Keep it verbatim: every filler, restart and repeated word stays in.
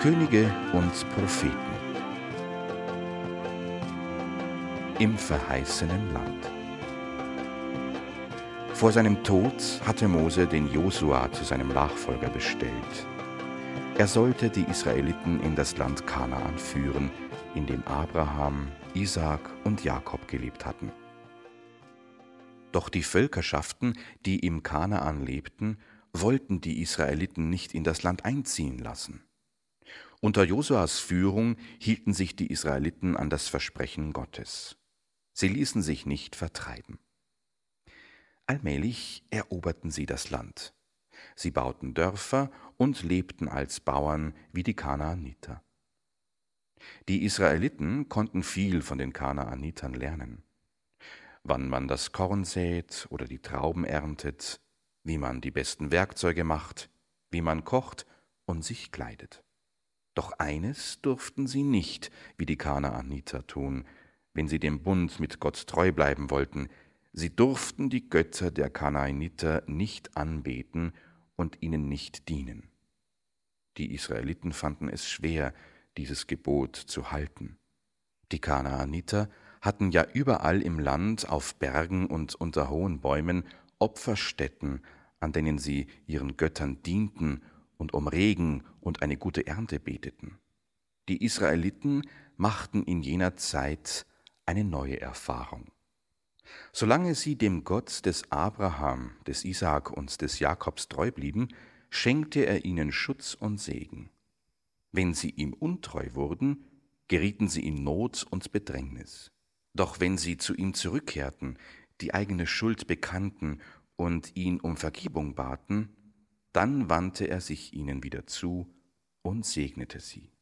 Könige und Propheten im verheißenen Land. Vor seinem Tod hatte Mose den Josua zu seinem Nachfolger bestellt. Er sollte die Israeliten in das Land Kanaan führen, in dem Abraham, Isaak und Jakob gelebt hatten. Doch die Völkerschaften, die im Kanaan lebten, wollten die Israeliten nicht in das Land einziehen lassen. Unter Josuas Führung hielten sich die Israeliten an das Versprechen Gottes. Sie ließen sich nicht vertreiben. Allmählich eroberten sie das Land. Sie bauten Dörfer und lebten als Bauern wie die Kanaaniter. Die Israeliten konnten viel von den Kanaanitern lernen. Wann man das Korn sät oder die Trauben erntet, wie man die besten Werkzeuge macht, wie man kocht und sich kleidet. Doch eines durften sie nicht, wie die Kanaaniter tun, wenn sie dem Bund mit Gott treu bleiben wollten. Sie durften die Götter der Kanaaniter nicht anbeten und ihnen nicht dienen. Die Israeliten fanden es schwer, dieses Gebot zu halten. Die Kanaaniter hatten ja überall im Land, auf Bergen und unter hohen Bäumen, Opferstätten, an denen sie ihren Göttern dienten und um Regen und eine gute Ernte beteten. Die Israeliten machten in jener Zeit eine neue Erfahrung. Solange sie dem Gott des Abraham, des Isaak und des Jakobs treu blieben, schenkte er ihnen Schutz und Segen. Wenn sie ihm untreu wurden, gerieten sie in Not und Bedrängnis. Doch wenn sie zu ihm zurückkehrten, die eigene Schuld bekannten und ihn um Vergebung baten, dann wandte er sich ihnen wieder zu und segnete sie.